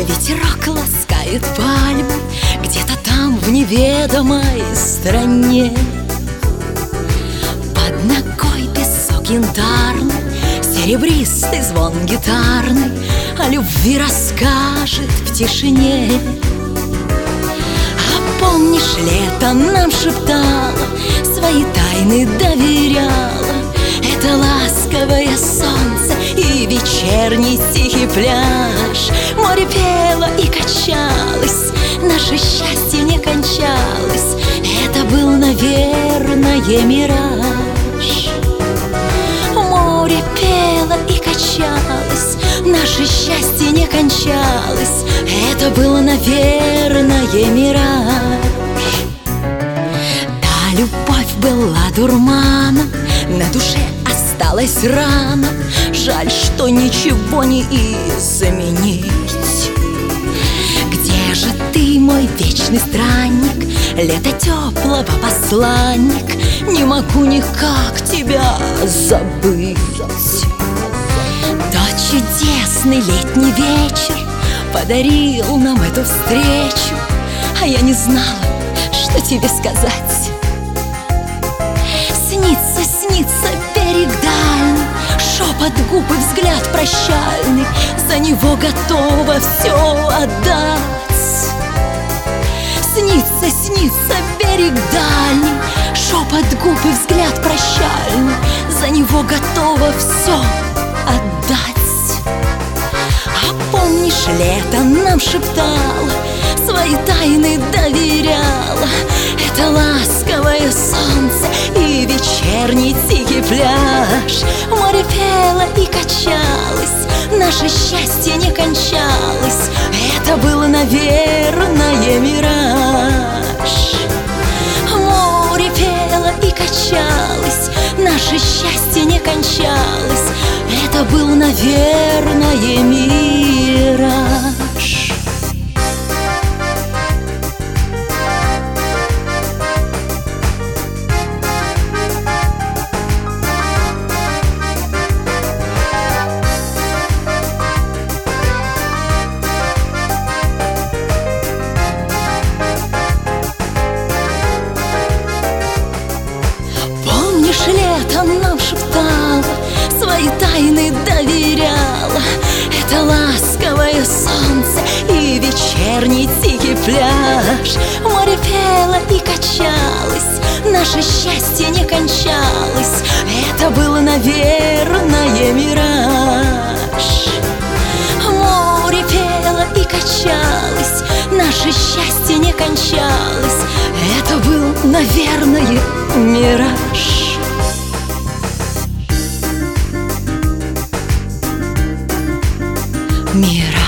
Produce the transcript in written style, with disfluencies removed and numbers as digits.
Ветерок ласкает пальмы где-то там в неведомой стране. Под ногой песок янтарный, серебристый звон гитарный о любви расскажет в тишине. А помнишь, лето нам шептало, свои тайны доверяло это ласковое солнце и вечерний тихий пляж. Море пело и качалось, наше счастье не кончалось. Это был, наверное, мираж. Море пело и качалось, наше счастье не кончалось. Это был, наверное, мираж. Та любовь была дурманом, на душе осталась рана. Жаль, что ничего не изменить. Где же ты, мой вечный странник, лето теплого посланник? Не могу никак тебя забыть. Тот чудесный летний вечер подарил нам эту встречу, а я не знала, что тебе сказать. Снится, снится берег дальний, шепот губ и взгляд прощальный. За него готова все отдать. Снится, снится берег дальний, шепот губ и взгляд прощальный. За него готова все отдать. А помнишь, лето нам шептало, свои тайны доверяло это ласковое солнце и вечерний тихий пляж. Море пело и качалось, наше счастье не кончалось. Это был, наверное, мираж. Море пело и качалось, наше счастье не кончалось. Это был, наверное, мираж. Помнишь, летом нам шептала, свои тайны доверяла это ласковое солнце и вечерний тихий пляж. Море пело и качалось, наше счастье не кончалось. Это был, наверное, мираж. Море пело и качалось, наше счастье не кончалось. Это был, наверное, мираж. Мираж.